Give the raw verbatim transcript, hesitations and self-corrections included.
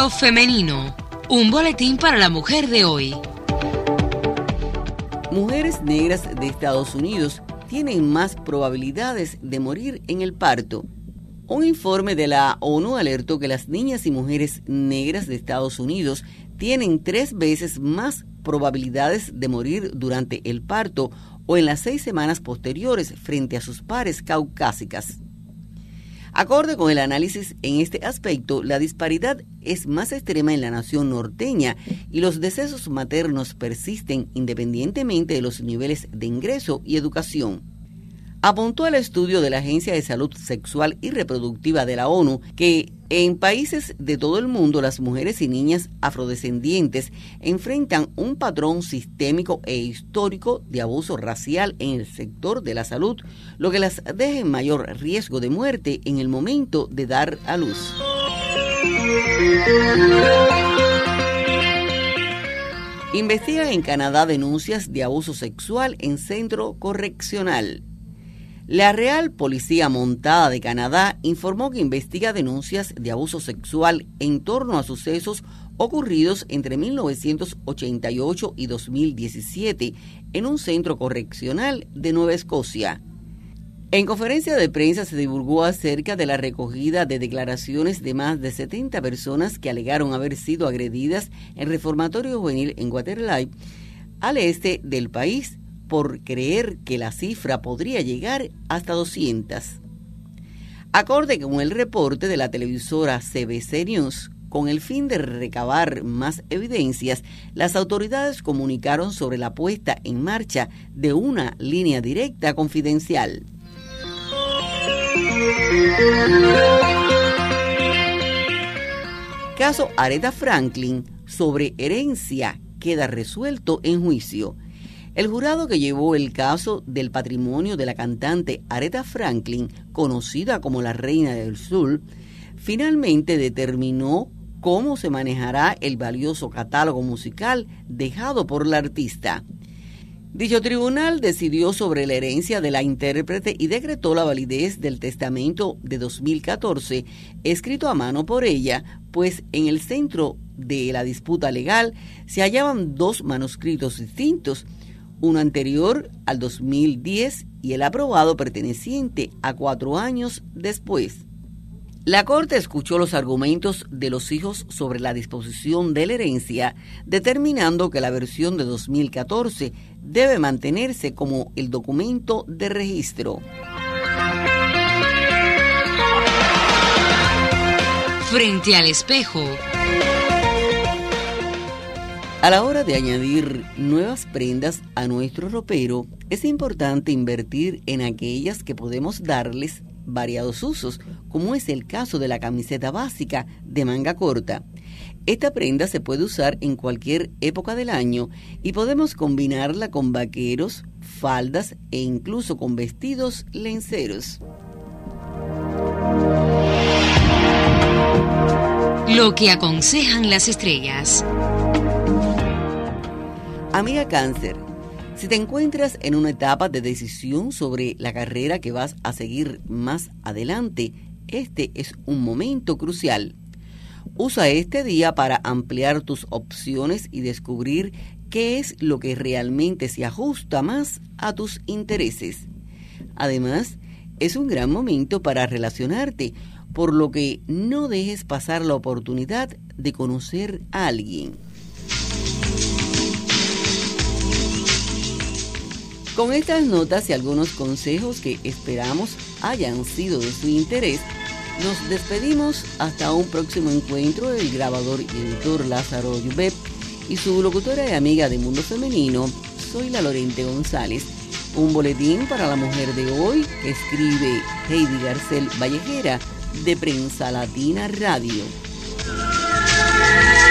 Mundo Femenino, un boletín para la mujer de hoy. Mujeres negras de Estados Unidos tienen más probabilidades de morir en el parto. Un informe de la ONU alertó que las niñas y mujeres negras de Estados Unidos tienen tres veces más probabilidades de morir durante el parto o en las seis semanas posteriores frente a sus pares caucásicas. Acorde con el análisis en este aspecto, la disparidad es más extrema en la nación norteña y los decesos maternos persisten independientemente de los niveles de ingreso y educación. Apuntó el estudio de la Agencia de Salud Sexual y Reproductiva de la ONU que en países de todo el mundo las mujeres y niñas afrodescendientes enfrentan un patrón sistémico e histórico de abuso racial en el sector de la salud, lo que las deja en mayor riesgo de muerte en el momento de dar a luz. Investiga en Canadá denuncias de abuso sexual en centro correccional. La Real Policía Montada de Canadá informó que investiga denuncias de abuso sexual en torno a sucesos ocurridos entre mil novecientos ochenta y ocho y dos mil diecisiete en un centro correccional de Nueva Escocia. En conferencia de prensa se divulgó acerca de la recogida de declaraciones de más de setenta personas que alegaron haber sido agredidas en reformatorio juvenil en Waterloo, al este del país, por creer que la cifra podría llegar hasta doscientas. Acorde con el reporte de la televisora C B C News, con el fin de recabar más evidencias, las autoridades comunicaron sobre la puesta en marcha de una línea directa confidencial. Caso Aretha Franklin sobre herencia queda resuelto en juicio. El jurado que llevó el caso del patrimonio de la cantante Aretha Franklin, conocida como la Reina del Soul, finalmente determinó cómo se manejará el valioso catálogo musical dejado por la artista. Dicho tribunal decidió sobre la herencia de la intérprete y decretó la validez del testamento de dos mil catorce, escrito a mano por ella, pues en el centro de la disputa legal se hallaban dos manuscritos distintos, uno anterior al dos mil diez y el aprobado perteneciente a cuatro años después. La Corte escuchó los argumentos de los hijos sobre la disposición de la herencia, determinando que la versión de dos mil catorce debe mantenerse como el documento de registro. Frente al espejo. A la hora de añadir nuevas prendas a nuestro ropero, es importante invertir en aquellas que podemos darles variados usos, como es el caso de la camiseta básica de manga corta. Esta prenda se puede usar en cualquier época del año y podemos combinarla con vaqueros, faldas e incluso con vestidos lenceros. Lo que aconsejan las estrellas. Amiga Cáncer, si te encuentras en una etapa de decisión sobre la carrera que vas a seguir más adelante, este es un momento crucial. Usa este día para ampliar tus opciones y descubrir qué es lo que realmente se ajusta más a tus intereses. Además, es un gran momento para relacionarte, por lo que no dejes pasar la oportunidad de conocer a alguien. Con estas notas y algunos consejos que esperamos hayan sido de su interés, nos despedimos hasta un próximo encuentro del grabador y editor Lázaro Yubep y su locutora y amiga de Mundo Femenino, soy la Lorente González. Un boletín para la mujer de hoy que escribe Heidi Garcel Vallejera de Prensa Latina Radio.